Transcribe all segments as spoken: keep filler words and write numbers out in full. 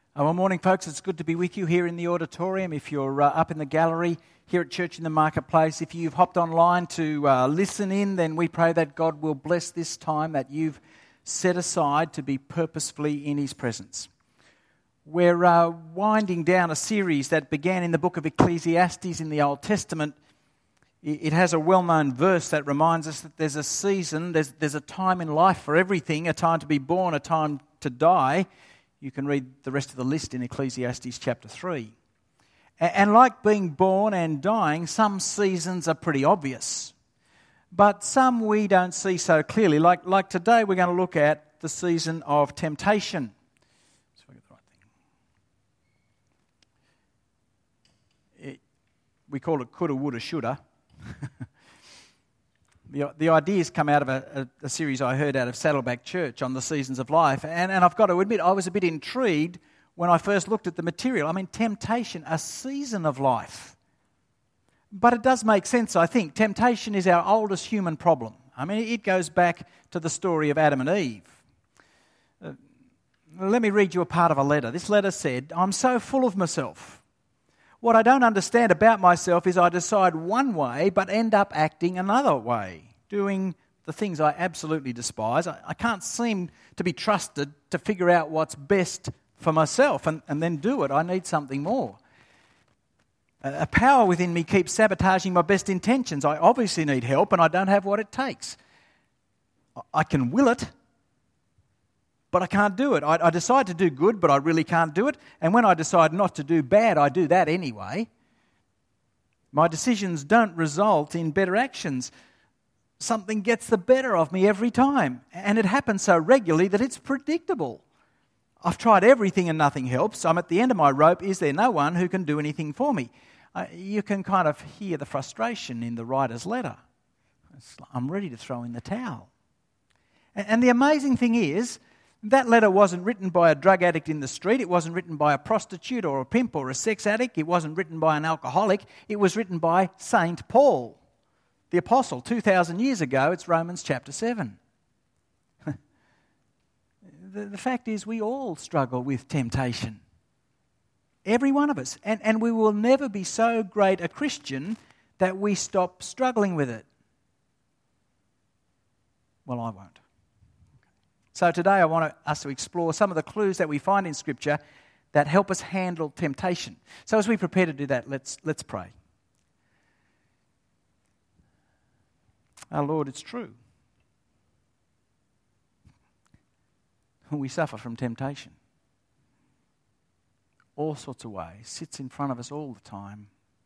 Uh, well, morning, folks. It's good to be with you here in the auditorium. If you're uh, up in the gallery here at Church in the Marketplace, if you've hopped online to uh, listen in, then we pray that God will bless this time that you've set aside to be purposefully in His presence. We're uh, winding down a series that began in the book of Ecclesiastes in the Old Testament. It has a well-known verse that reminds us that there's a season, there's, there's a time in life for everything, a time to be born, a time to die. You can read the rest of the list in Ecclesiastes chapter three. And like being born and dying, some seasons are pretty obvious. But some we don't see so clearly. Like, like today we're going to look at the season of temptation. So I get the right thing. It, we call it coulda, woulda, shoulda. The, the ideas come out of a, a, a series I heard out of Saddleback Church on the seasons of life. And, and I've got to admit, I was a bit intrigued when I first looked at the material. I mean, temptation, a season of life. But it does make sense, I think. Temptation is our oldest human problem. I mean, it goes back to the story of Adam and Eve. Uh, let me read you a part of a letter. This letter said, "I'm so full of myself. What I don't understand about myself is I decide one way but end up acting another way, doing the things I absolutely despise. I, I can't seem to be trusted to figure out what's best for myself and, and then do it. I need something more. A, a power within me keeps sabotaging my best intentions. I obviously need help and I don't have what it takes. I, I can will it, but I can't do it. I, I decide to do good, but I really can't do it. And when I decide not to do bad, I do that anyway. My decisions don't result in better actions. Something gets the better of me every time. And it happens so regularly that it's predictable. I've tried everything and nothing helps. I'm at the end of my rope. Is there no one who can do anything for me?" Uh, you can kind of hear the frustration in the writer's letter. I'm ready to throw in the towel. And, and the amazing thing is, that letter wasn't written by a drug addict in the street. It wasn't written by a prostitute or a pimp or a sex addict. It wasn't written by an alcoholic. It was written by Saint Paul, the apostle, two thousand years ago. It's Romans chapter seven. the, the fact is, we all struggle with temptation. Every one of us. And, and we will never be so great a Christian that we stop struggling with it. Well, I won't. So today I want us to explore some of the clues that we find in Scripture that help us handle temptation. So as we prepare to do that, let's let's pray. Our Lord, it's true. We suffer from temptation. All sorts of ways. Sits in front of us all the time.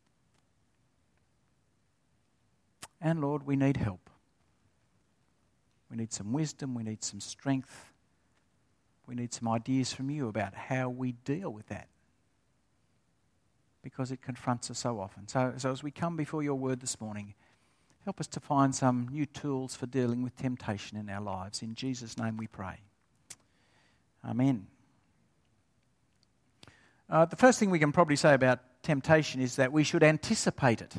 And Lord, we need help. We need some wisdom, we need some strength, we need some ideas from you about how we deal with that. Because it confronts us so often. So, so as we come before your word this morning, help us to find some new tools for dealing with temptation in our lives. In Jesus' name we pray. Amen. Uh, the first thing we can probably say about temptation is that we should anticipate it.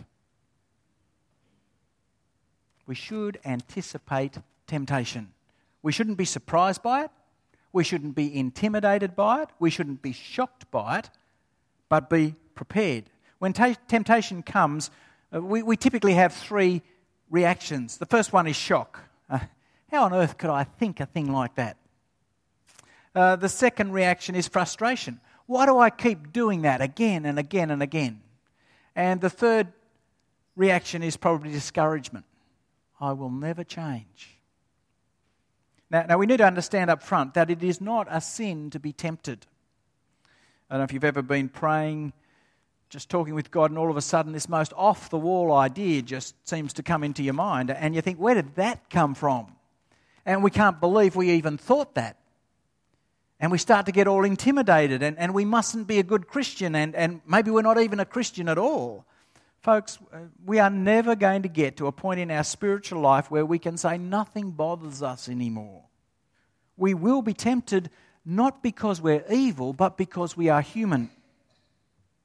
We should anticipate temptation. We shouldn't be surprised by it. We shouldn't be intimidated by it. We shouldn't be shocked by it, but be prepared. When t- temptation comes, uh, we, we typically have three reactions. The first one is shock. Uh, how on earth could I think a thing like that? Uh, the second reaction is frustration. Why do I keep doing that again and again and again? And the third reaction is probably discouragement. I will never change. Now, now, we need to understand up front that it is not a sin to be tempted. I don't know if you've ever been praying, just talking with God, and all of a sudden this most off-the-wall idea just seems to come into your mind, and you think, where did that come from? And we can't believe we even thought that. And we start to get all intimidated, and, and we mustn't be a good Christian, and, and maybe we're not even a Christian at all. Folks, we are never going to get to a point in our spiritual life where we can say nothing bothers us anymore. We will be tempted not because we're evil, but because we are human.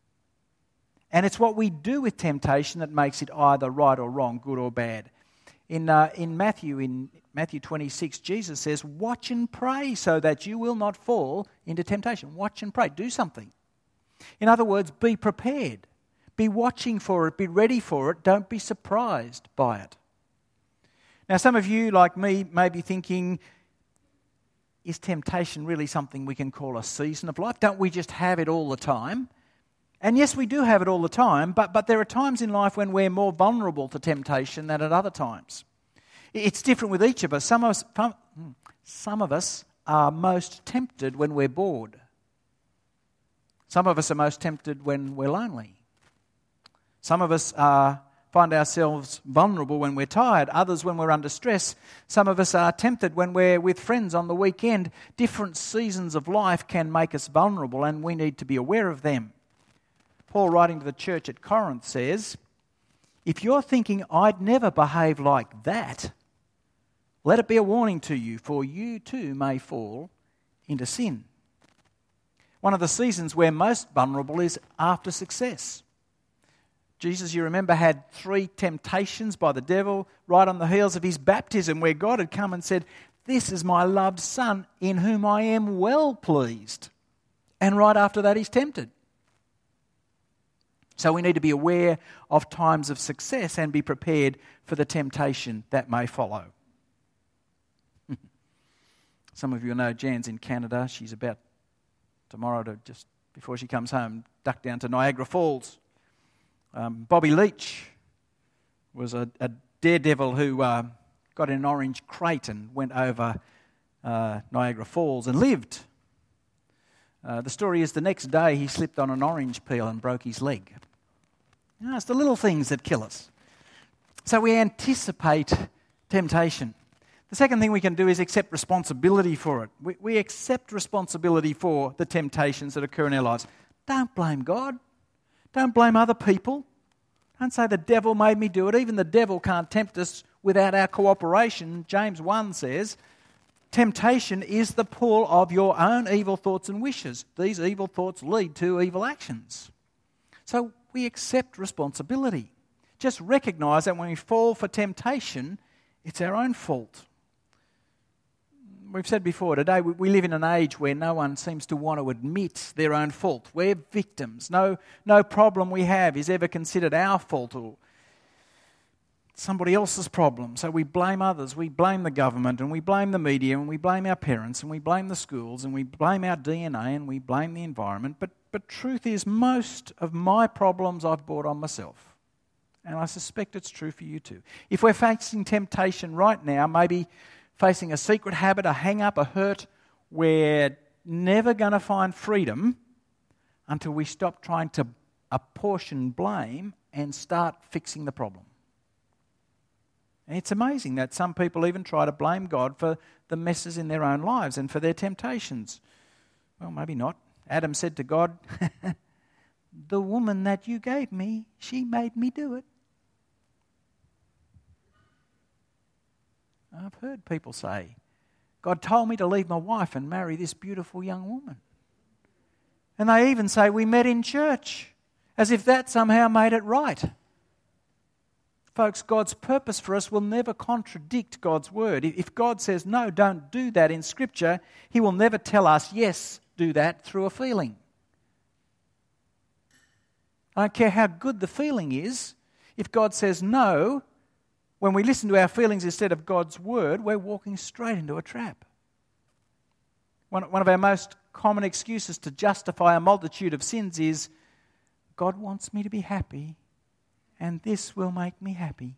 And it's what we do with temptation that makes it either right or wrong, good or bad. In, uh, in Matthew, in Matthew twenty-six, Jesus says, watch and pray so that you will not fall into temptation. Watch and pray. Do something. In other words, be prepared. Be watching for it. Be ready for it. Don't be surprised by it. Now, some of you, like me, may be thinking, is temptation really something we can call a season of life? Don't we just have it all the time? And yes, we do have it all the time, but, but there are times in life when we're more vulnerable to temptation than at other times. It's different with each of us. Some of us, some of us are most tempted when we're bored. Some of us are most tempted when we're lonely. Some of us are, find ourselves vulnerable when we're tired. Others when we're under stress. Some of us are tempted when we're with friends on the weekend. Different seasons of life can make us vulnerable, and we need to be aware of them. Paul, writing to the church at Corinth, says, if you're thinking, I'd never behave like that, let it be a warning to you, for you too may fall into sin. One of the seasons we're most vulnerable is after success. Jesus, you remember, had three temptations by the devil right on the heels of his baptism, where God had come and said, this is my loved Son in whom I am well pleased. And right after that, he's tempted. So we need to be aware of times of success and be prepared for the temptation that may follow. Some of you know Jan's in Canada. She's about tomorrow to, just before she comes home, duck down to Niagara Falls. Um, Bobby Leach was a, a daredevil who uh, got in an orange crate and went over uh, Niagara Falls and lived. Uh, the story is the next day he slipped on an orange peel and broke his leg. You know, it's the little things that kill us. So we anticipate temptation. The second thing we can do is accept responsibility for it. We, we accept responsibility for the temptations that occur in our lives. Don't blame God. Don't blame other people. Don't say the devil made me do it. Even the devil can't tempt us without our cooperation. James one says, temptation is the pull of your own evil thoughts and wishes. These evil thoughts lead to evil actions. So we accept responsibility. Just recognise that when we fall for temptation, it's our own fault. We've said before, today we live in an age where no one seems to want to admit their own fault. We're victims. No, no problem we have is ever considered our fault or somebody else's problem. So we blame others. We blame the government and we blame the media and we blame our parents and we blame the schools and we blame our D N A and we blame the environment. But, but truth is, most of my problems I've brought on myself. And I suspect it's true for you too. If we're facing temptation right now, maybe facing a secret habit, a hang-up, a hurt, we're never going to find freedom until we stop trying to apportion blame and start fixing the problem. And it's amazing that some people even try to blame God for the messes in their own lives and for their temptations. Well, maybe not. Adam said to God, the woman that you gave me, she made me do it. I've heard people say, God told me to leave my wife and marry this beautiful young woman. And they even say, we met in church, as if that somehow made it right. Folks, God's purpose for us will never contradict God's word. If God says, no, don't do that in Scripture, He will never tell us, yes, do that through a feeling. I don't care how good the feeling is. If God says no, when we listen to our feelings instead of God's word, we're walking straight into a trap. One, one of our most common excuses to justify a multitude of sins is, God wants me to be happy, and this will make me happy.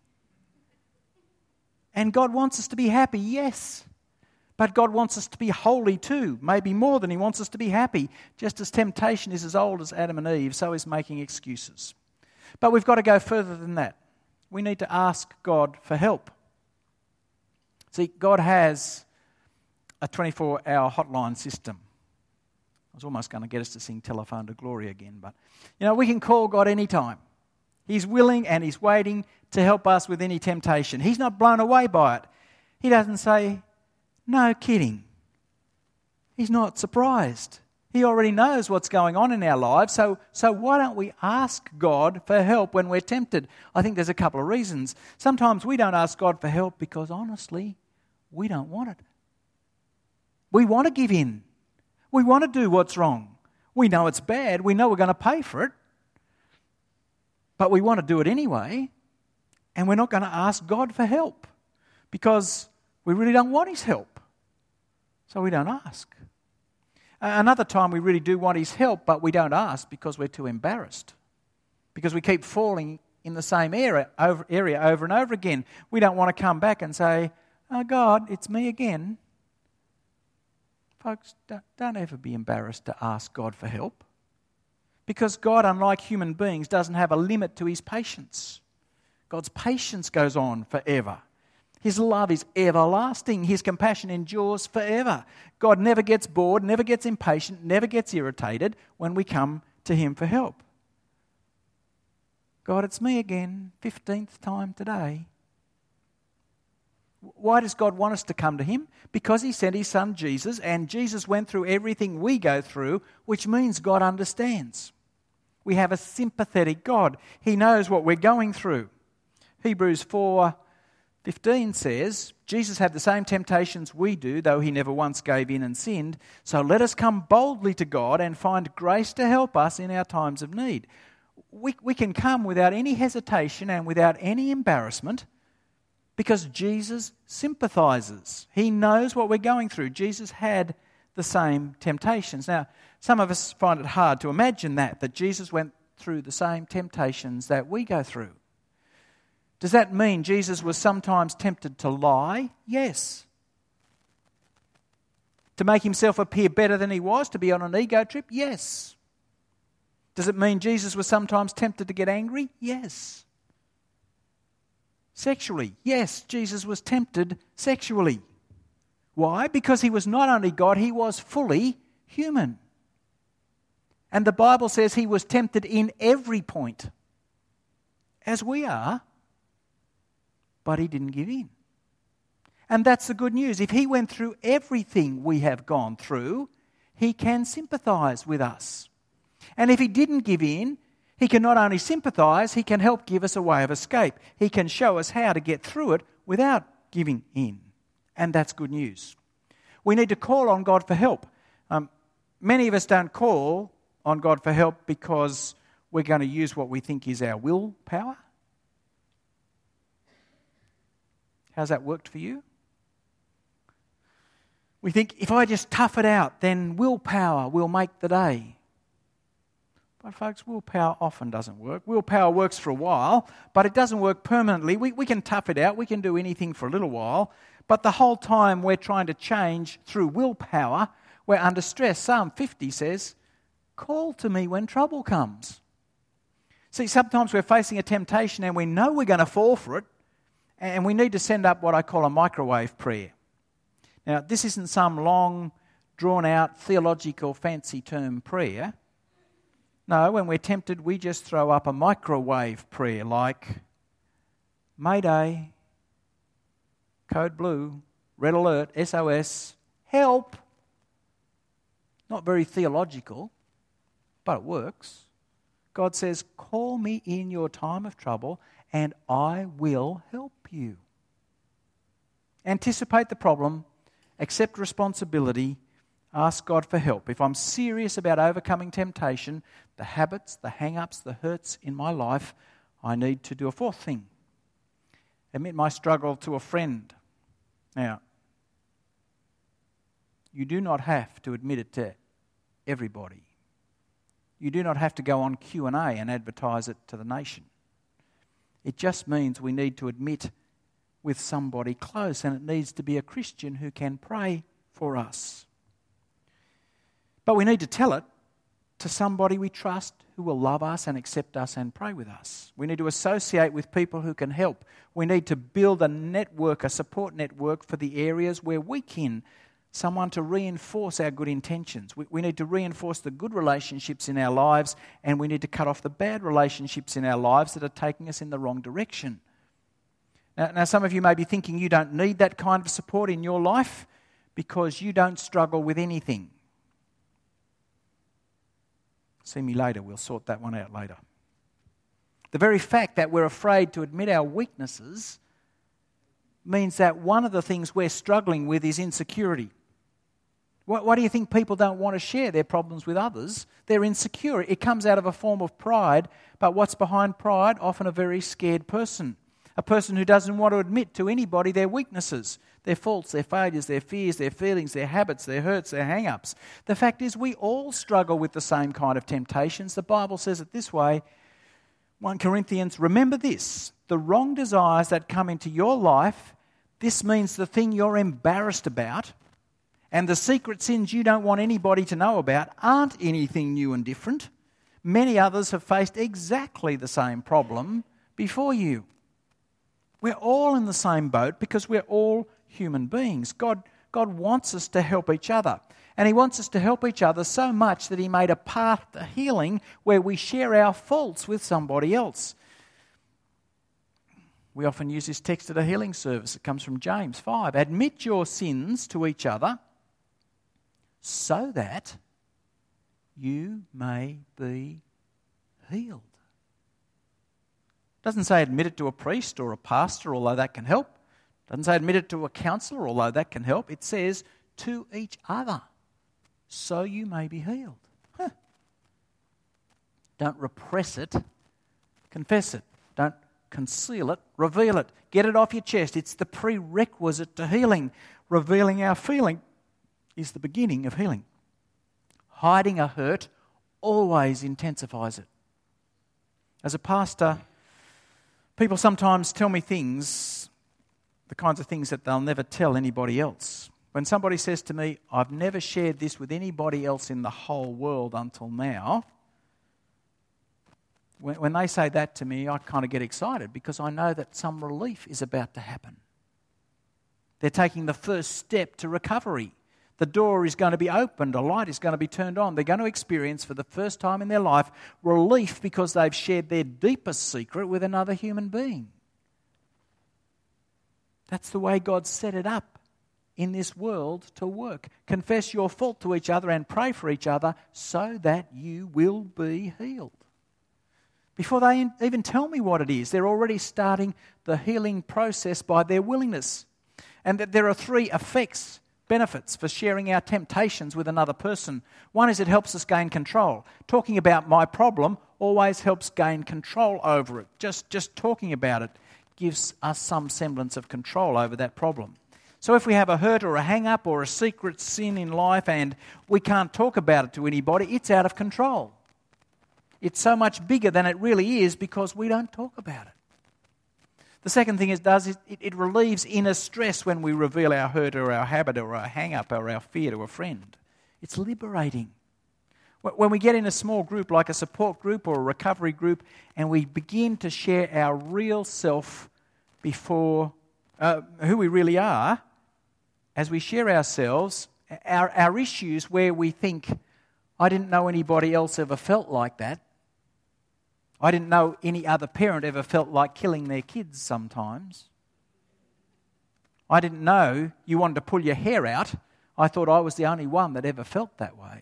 And God wants us to be happy, yes. But God wants us to be holy too, maybe more than He wants us to be happy. Just as temptation is as old as Adam and Eve, so is making excuses. But we've got to go further than that. We need to ask God for help. See, God has a twenty-four hour hotline system. I was almost going to get us to sing Telephone to Glory again, but, you know, we can call God anytime. He's willing and He's waiting to help us with any temptation. He's not blown away by it. He doesn't say, no kidding. He's not surprised. He already knows what's going on in our lives, so, so why don't we ask God for help when we're tempted? I think there's a couple of reasons. Sometimes we don't ask God for help because, honestly, we don't want it. We want to give in. We want to do what's wrong. We know it's bad. We know we're going to pay for it. But we want to do it anyway, and we're not going to ask God for help because we really don't want His help. So we don't ask. Another time we really do want His help, but we don't ask because we're too embarrassed. Because we keep falling in the same area over, area over and over again. We don't want to come back and say, "Oh God, it's me again." Folks, don't, don't ever be embarrassed to ask God for help. Because God, unlike human beings, doesn't have a limit to His patience. God's patience goes on forever. His love is everlasting. His compassion endures forever. God never gets bored, never gets impatient, never gets irritated when we come to Him for help. God, it's me again, fifteenth time today. Why does God want us to come to Him? Because He sent His Son Jesus, and Jesus went through everything we go through, which means God understands. We have a sympathetic God. He knows what we're going through. Hebrews four fifteen says, Jesus had the same temptations we do, though He never once gave in and sinned. So let us come boldly to God and find grace to help us in our times of need. We, we can come without any hesitation and without any embarrassment because Jesus sympathizes. He knows what we're going through. Jesus had the same temptations. Now, some of us find it hard to imagine that, that Jesus went through the same temptations that we go through. Does that mean Jesus was sometimes tempted to lie? Yes. To make Himself appear better than He was, to be on an ego trip? Yes. Does it mean Jesus was sometimes tempted to get angry? Yes. Sexually? Yes, Jesus was tempted sexually. Why? Because He was not only God, He was fully human. And the Bible says He was tempted in every point, as we are. But He didn't give in. And that's the good news. If He went through everything we have gone through, He can sympathise with us. And if He didn't give in, He can not only sympathise, He can help give us a way of escape. He can show us how to get through it without giving in. And that's good news. We need to call on God for help. Um, many of us don't call on God for help because we're going to use what we think is our willpower. How's that worked for you? We think, if I just tough it out, then willpower will make the day. But folks, willpower often doesn't work. Willpower works for a while, but it doesn't work permanently. We, we can tough it out, we can do anything for a little while, but the whole time we're trying to change through willpower, we're under stress. Psalm fifty says, "Call to me when trouble comes." See, sometimes we're facing a temptation and we know we're going to fall for it, and we need to send up what I call a microwave prayer. Now, this isn't some long, drawn-out, theological, fancy term prayer. No, when we're tempted, we just throw up a microwave prayer like, Mayday, Code Blue, Red Alert, S O S, help. Not very theological, but it works. God says, call me in your time of trouble and I will help you. Anticipate the problem, accept responsibility, ask God for help. If I'm serious about overcoming temptation, the habits, the hang-ups, the hurts in my life, I need to do a fourth thing. Admit my struggle to a friend. Now, you do not have to admit it to everybody. You do not have to go on Q and A and advertise it to the nation. It just means we need to admit with somebody close, and it needs to be a Christian who can pray for us. But we need to tell it to somebody we trust who will love us and accept us and pray with us. We need to associate with people who can help. We need to build a network, a support network for the areas where we can. Someone to reinforce our good intentions. We, we need to reinforce the good relationships in our lives, and we need to cut off the bad relationships in our lives that are taking us in the wrong direction. Now, now, some of you may be thinking you don't need that kind of support in your life because you don't struggle with anything. See me later, we'll sort that one out later. The very fact that we're afraid to admit our weaknesses means that one of the things we're struggling with is insecurity. Why, why do you think people don't want to share their problems with others? They're insecure. It comes out of a form of pride, but what's behind pride? Often a very scared person. A person who doesn't want to admit to anybody their weaknesses, their faults, their failures, their fears, their feelings, their habits, their hurts, their hang-ups. The fact is we all struggle with the same kind of temptations. The Bible says it this way, First Corinthians, remember this, the wrong desires that come into your life, this means the thing you're embarrassed about, and the secret sins you don't want anybody to know about aren't anything new and different. Many others have faced exactly the same problem before you. We're all in the same boat because we're all human beings. God, God wants us to help each other. And He wants us to help each other so much that He made a path to healing where we share our faults with somebody else. We often use this text at a healing service. It comes from James five. Admit your sins to each other so that you may be healed. It doesn't say admit it to a priest or a pastor, although that can help. It doesn't say admit it to a counsellor, although that can help. It says to each other, so you may be healed. Huh. Don't repress it, confess it. Don't conceal it, reveal it. Get it off your chest. It's the prerequisite to healing. Revealing our feeling is the beginning of healing. Hiding a hurt always intensifies it. As a pastor, people sometimes tell me things, the kinds of things that they'll never tell anybody else. When somebody says to me, I've never shared this with anybody else in the whole world until now, when, when they say that to me, I kind of get excited because I know that some relief is about to happen. They're taking the first step to recovery. The door is going to be opened, a light is going to be turned on. They're going to experience for the first time in their life relief because they've shared their deepest secret with another human being. That's the way God set it up in this world to work. Confess your fault to each other and pray for each other so that you will be healed. Before they even tell me what it is, they're already starting the healing process by their willingness. And that there are three effects, benefits for sharing our temptations with another person. One is it helps us gain control. Talking about my problem always helps gain control over it. Just, just talking about it gives us some semblance of control over that problem. So if we have a hurt or a hang-up or a secret sin in life and we can't talk about it to anybody, it's out of control. It's so much bigger than it really is because we don't talk about it. The second thing it does is it, it relieves inner stress when we reveal our hurt or our habit or our hang-up or our fear to a friend. It's liberating. When we get in a small group like a support group or a recovery group and we begin to share our real self before uh, who we really are, as we share ourselves, our, our issues where we think, I didn't know anybody else ever felt like that. I didn't know any other parent ever felt like killing their kids sometimes. I didn't know you wanted to pull your hair out. I thought I was the only one that ever felt that way.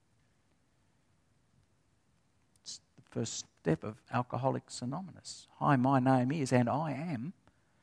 It's the first step of Alcoholics Anonymous. Hi, my name is, and I am.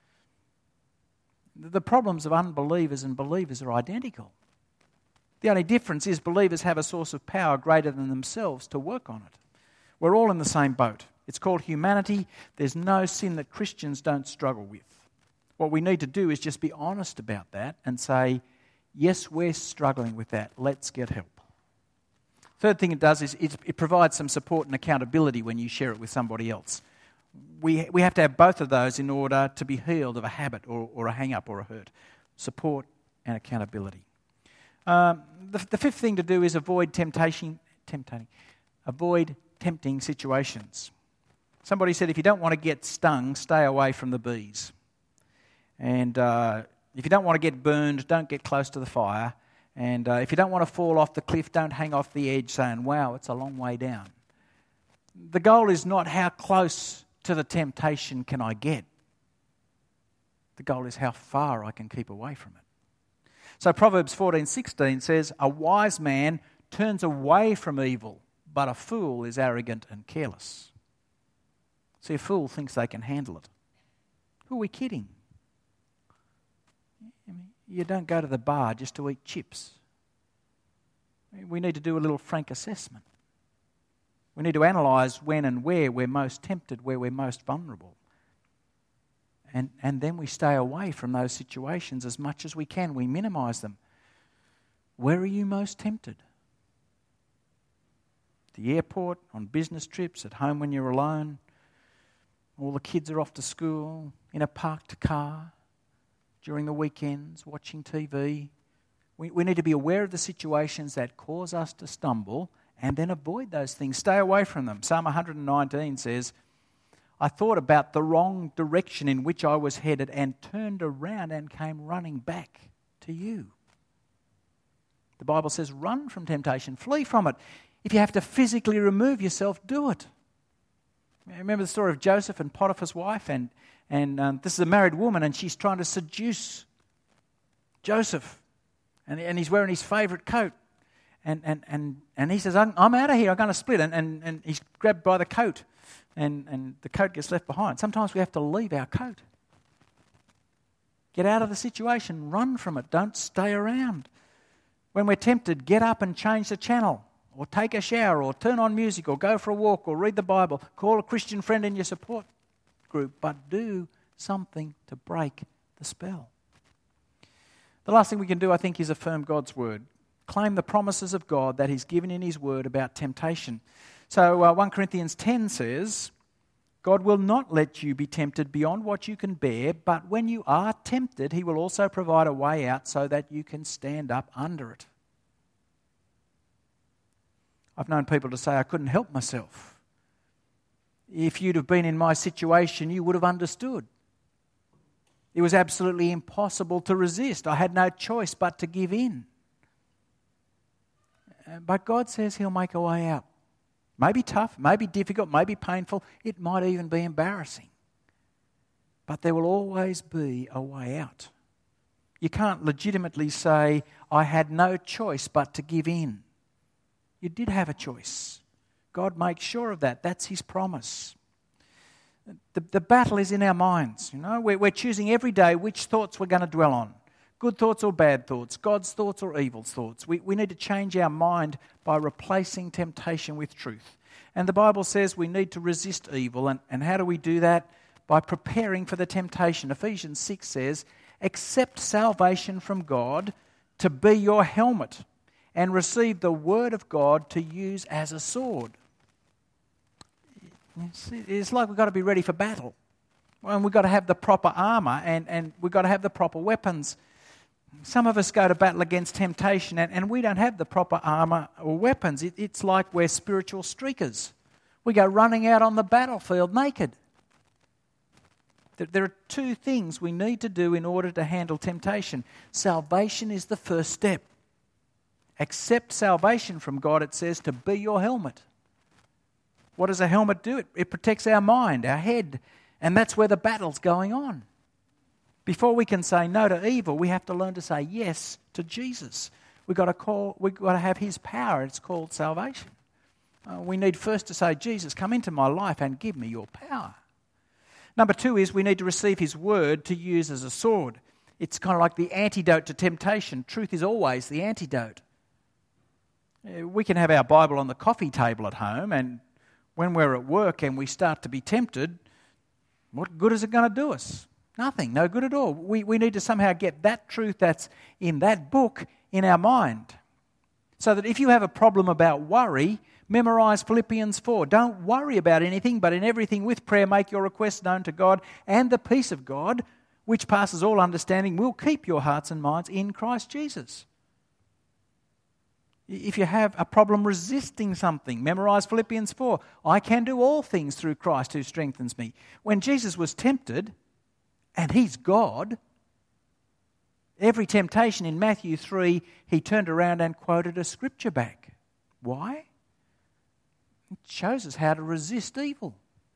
The problems of unbelievers and believers are identical. The only difference is believers have a source of power greater than themselves to work on it. We're all in the same boat. It's called humanity. There's no sin that Christians don't struggle with. What we need to do is just be honest about that and say, yes, we're struggling with that. Let's get help. Third thing it does is it, it provides some support and accountability when you share it with somebody else. We we have to have both of those in order to be healed of a habit or, or a hang-up or a hurt. Support and accountability. Um, the, the fifth thing to do is avoid temptation, tempting, avoid tempting situations. Somebody said if you don't want to get stung, stay away from the bees. And uh, if you don't want to get burned, don't get close to the fire. And uh, if you don't want to fall off the cliff, don't hang off the edge saying, wow, it's a long way down. The goal is not how close to the temptation can I get. The goal is how far I can keep away from it. So Proverbs fourteen sixteen says, a wise man turns away from evil, but a fool is arrogant and careless. See, a fool thinks they can handle it. Who are we kidding? I mean, you don't go to the bar just to eat chips. We need to do a little frank assessment. We need to analyse when and where we're most tempted, where we're most vulnerable. And, and then we stay away from those situations as much as we can. We minimise them. Where are you most tempted? The airport, on business trips, at home when you're alone, all the kids are off to school, in a parked car, during the weekends, watching T V. We, we need to be aware of the situations that cause us to stumble and then avoid those things. Stay away from them. Psalm one nineteen says, I thought about the wrong direction in which I was headed and turned around and came running back to you. The Bible says, run from temptation, flee from it. If you have to physically remove yourself, do it. Remember the story of Joseph and Potiphar's wife? And, and um, this is a married woman, and she's trying to seduce Joseph. And, and he's wearing his favourite coat. And, and, and, and he says, I'm, I'm out of here, I'm going to split. And, and, and he's grabbed by the coat, and, and the coat gets left behind. Sometimes we have to leave our coat. Get out of the situation, run from it, don't stay around. When we're tempted, get up and change the channel, or take a shower, or turn on music, or go for a walk, or read the Bible. Call a Christian friend in your support group, but do something to break the spell. The last thing we can do, I think, is affirm God's word. Claim the promises of God that He's given in His word about temptation. So uh, First Corinthians ten says, God will not let you be tempted beyond what you can bear, but when you are tempted, He will also provide a way out so that you can stand up under it. I've known people to say, I couldn't help myself. If you'd have been in my situation, you would have understood. It was absolutely impossible to resist. I had no choice but to give in. But God says He'll make a way out. Maybe tough, maybe difficult, maybe painful. It might even be embarrassing. But there will always be a way out. You can't legitimately say, I had no choice but to give in. You did have a choice. God makes sure of that. That's His promise. The, the battle is in our minds. You know, we're, we're choosing every day which thoughts we're going to dwell on. Good thoughts or bad thoughts, God's thoughts or evil thoughts. We, we need to change our mind by replacing temptation with truth. And the Bible says we need to resist evil. And, and how do we do that? By preparing for the temptation. Ephesians six says, accept salvation from God to be your helmet and receive the word of God to use as a sword. It's like we've got to be ready for battle. And we've got to have the proper armour and, and we've got to have the proper weapons. Some of us go to battle against temptation and, and we don't have the proper armour or weapons. It, it's like we're spiritual streakers. We go running out on the battlefield naked. There, there are two things we need to do in order to handle temptation. Salvation is the first step. Accept salvation from God, it says, to be your helmet. What does a helmet do? It, it protects our mind, our head, and that's where the battle's going on. Before we can say no to evil, we have to learn to say yes to Jesus. We've got to call. We've got to have His power. It's called salvation. Uh, we need first to say, Jesus, come into my life and give me your power. Number two is we need to receive His word to use as a sword. It's kind of like the antidote to temptation. Truth is always the antidote. Uh, we can have our Bible on the coffee table at home, and when we're at work and we start to be tempted, what good is it going to do us? Nothing, no good at all. We, we need to somehow get that truth that's in that book in our mind. So that if you have a problem about worry, memorise Philippians four. Don't worry about anything, but in everything with prayer make your requests known to God, and the peace of God, which passes all understanding, will keep your hearts and minds in Christ Jesus. If you have a problem resisting something, memorise Philippians four. I can do all things through Christ who strengthens me. When Jesus was tempted, and He's God, every temptation in Matthew three, He turned around and quoted a scripture back. Why? It shows us how to resist evil.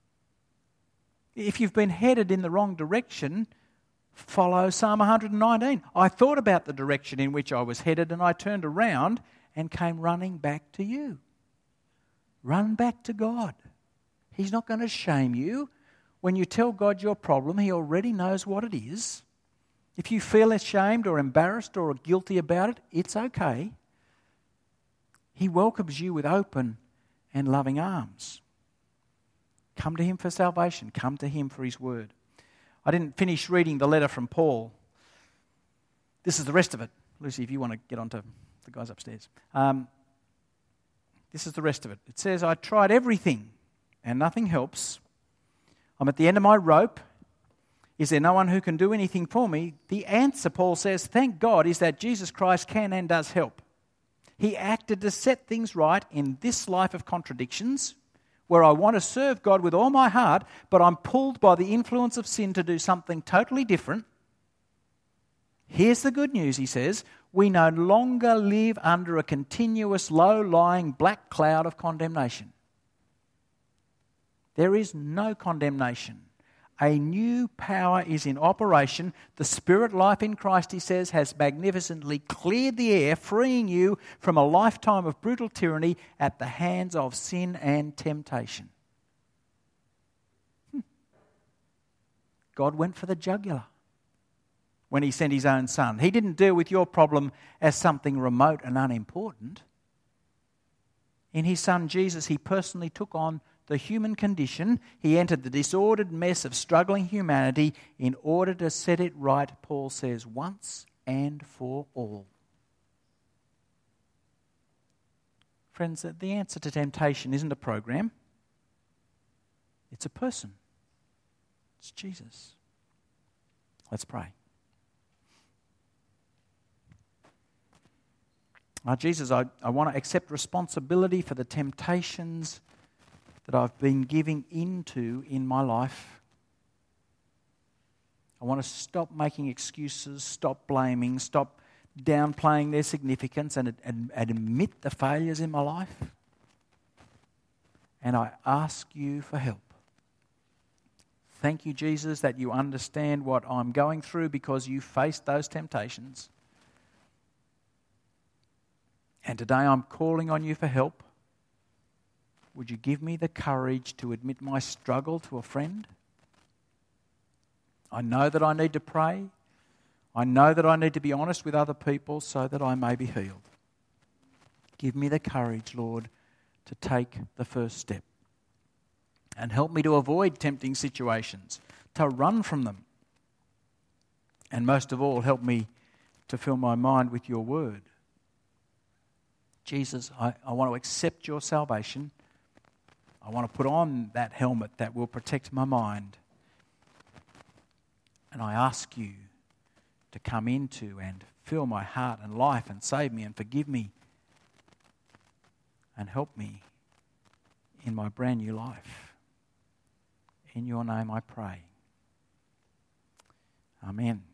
If you've been headed in the wrong direction, follow Psalm one nineteen. I thought about the direction in which I was headed and I turned around and came running back to you. Run back to God. He's not going to shame you. When you tell God your problem, He already knows what it is. If you feel ashamed or embarrassed or guilty about it, it's okay. He welcomes you with open and loving arms. Come to Him for salvation. Come to Him for His word. I didn't finish reading the letter from Paul. This is the rest of it. Lucy, if you want to get on to the guys upstairs. Um, this is the rest of it. It says, I tried everything and nothing helps. I'm at the end of my rope. Is there no one who can do anything for me? The answer, Paul says, thank God, is that Jesus Christ can and does help. He acted to set things right in this life of contradictions, where I want to serve God with all my heart, but I'm pulled by the influence of sin to do something totally different. Here's the good news, he says. We no longer live under a continuous, low-lying black cloud of condemnation. There is no condemnation. A new power is in operation. The Spirit life in Christ, he says, has magnificently cleared the air, freeing you from a lifetime of brutal tyranny at the hands of sin and temptation. Hmm. God went for the jugular when He sent His own Son. He didn't deal with your problem as something remote and unimportant. In His Son Jesus, He personally took on the human condition. He entered the disordered mess of struggling humanity in order to set it right, Paul says, once and for all. Friends, the answer to temptation isn't a program. It's a person. It's Jesus. Let's pray. Now, Jesus, I, I want to accept responsibility for the temptations that I've been giving into in my life. I want to stop making excuses, stop blaming, stop downplaying their significance and, and, and admit the failures in my life. And I ask you for help. Thank you, Jesus, that you understand what I'm going through because you faced those temptations. And today I'm calling on you for help. Would you give me the courage to admit my struggle to a friend? I know that I need to pray. I know that I need to be honest with other people so that I may be healed. Give me the courage, Lord, to take the first step. And help me to avoid tempting situations, to run from them. And most of all, help me to fill my mind with your word. Jesus, I, I want to accept your salvation. I want to put on that helmet that will protect my mind. And I ask you to come into and fill my heart and life and save me and forgive me and help me in my brand new life. In your name I pray. Amen.